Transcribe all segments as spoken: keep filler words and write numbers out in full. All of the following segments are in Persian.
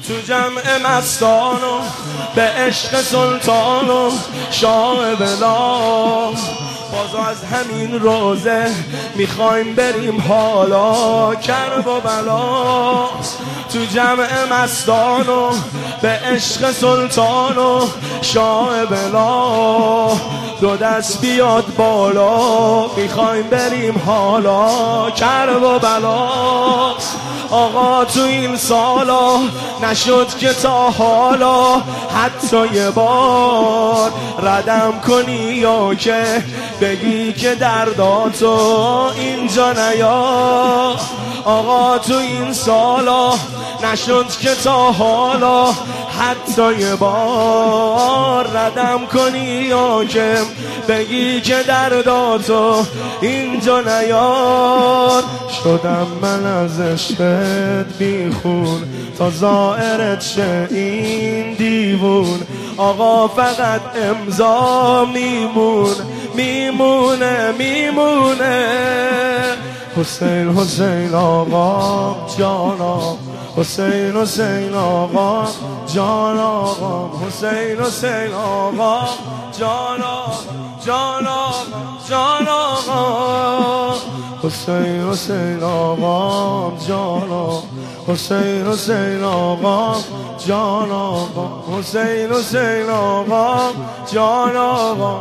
تو جمع مستان و به عشق سلطان و شاه بلا، باز از همین روزه میخوایم بریم حالا کرب و بلا. تو جمع مستان و به عشق سلطان و شاه بلا، دو دست بیاد بالا میخوایم بریم حالا کرب و بلا. آقا تو این سالا نشد که تا حالا حتی یه بار ردم کنی یا که بگی که درداتو اینجا نیا. آقا تو این سالا نشد که تا حالا حتی یه بار ردم کنی یا که بگی که درداتو اینجا نیار. شدم من از عشقت بیخون تا زائرت شه این دیوون. آقا فقط امضا میمون میمونه میمونه. حسین حسین آقا جان آقا، حسین حسین آقا جان آقا، حسین حسین آقا جان آقا جان آقا جان آقا، حسین حسین آقا جان آقا، حسین حسین آقا جان آقا، حسین حسین آقا جان آقا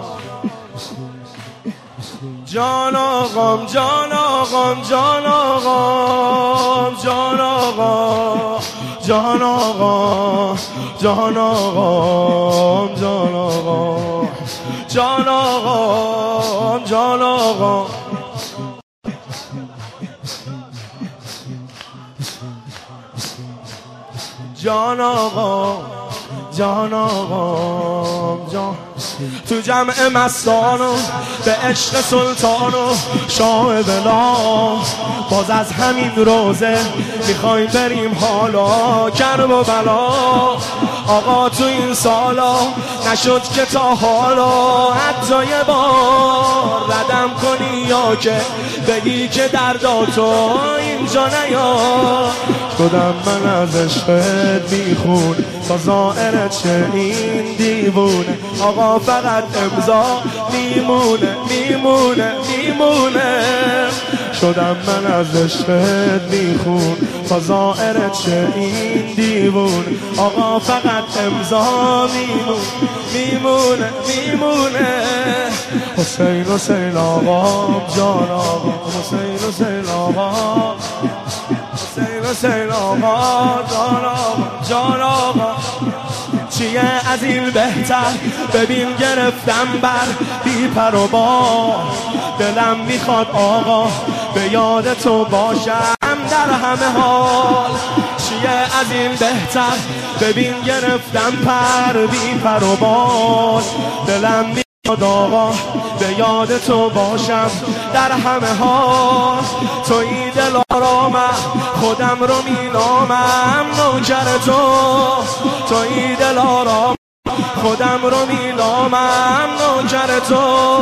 جان آقام جان آقام جان آقام جان آقام جان آقام جان آقام جان آقام جان آقام جان آقام جان آقام جان آقام جان. تو جمع مستان و به عشق سلطان و شاه بلا، باز از همین روزه میخوایم بریم حالا کرب و بلا. آقا تو این سالا نشد که تا حالا حتی یه بار ردم کنی یا که بگی که درداتو اینجا نیار. شدم من از عشقت بیخون تا زائرت شه این دیوونه. آقا فقط امضا میمونه میمونه میمونه. شدم من از عشقت بیخون تا زائرت شه این دیوون. آقا فقط امضا میمونه میمونه میمونه. حسین حسین آقا جان آقا، حسین حسین آقا، حسین حسین آقا جان آقا جان آقا. چیه از این بهتر ببین گرفتم بر بی پر و بال. دلم میخواد آقا به یاد تو باشم در همه حال. چیه از این بهتر ببین گرفتم پر بی پر و بال. دلم میخواد آقا به یاد تو باشم در همه حال. تویی دلارامم خودم رو مینامم نوکر تو. تویی دلارامم خودم رو مینامم نوکر تو.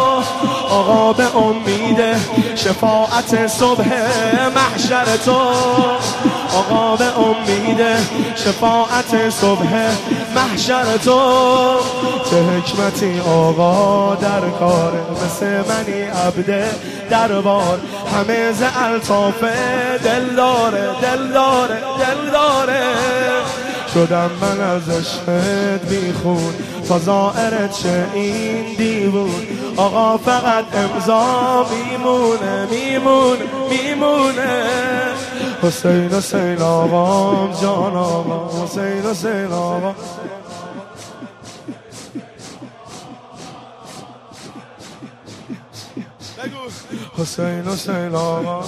آقا به امید شفاعت صبح محشر تو. آقا به امید شفاعت صبح محشر تو. چه حکمتی آقا در کار مثل منی عبد دربار. همه ز الطاف دل داره دل داره دل داره. شدم من از عشقت بیخون تا زائرت شه این دیوون. آقا فقط امضا میمونه میمونه میمونه. حسین حسین آقا جان آقا، حسین حسین آقا. حسین حسین آقا.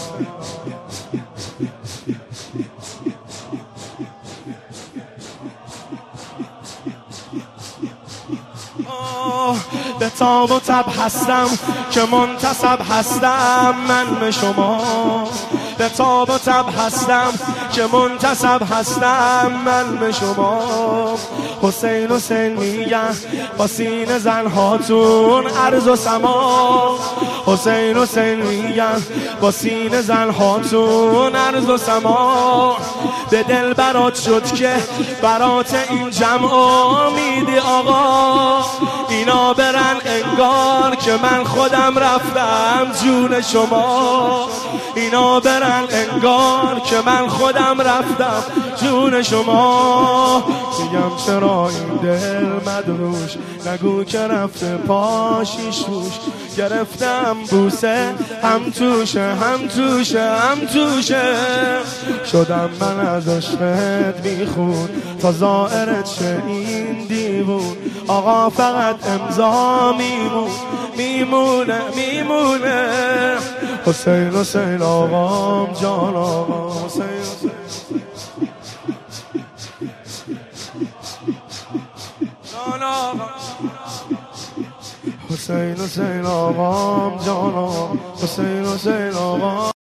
به تاب و تب هستم که منتصب هستم من به شما. به تاب و تب هستم که منتصب هستم من به شما. حسین حسین میگن با سین زنهاتون عرض و سما. حسین حسین میگم با سینه زن هاتون عرض و سما به دل برات شد که برات این جمع امیدی آقا اینا برن انگار که من خودم رفتم جون شما اینا برن انگار که من خودم رفتم جون شما میگم چرا این دل مدروش نگو که رفته پاشیش روش گرفتم بوسه هم توشه هم توشه هم توشه شدم من از عشقت بیخون تا ظاهرت شه این دیوون آقا فقط امضا میمون میمونه میمونه حسین حسین آقام جان آقا حسین حسین جان آقا حسین حسین آقام جان آقا حسین حسین آقا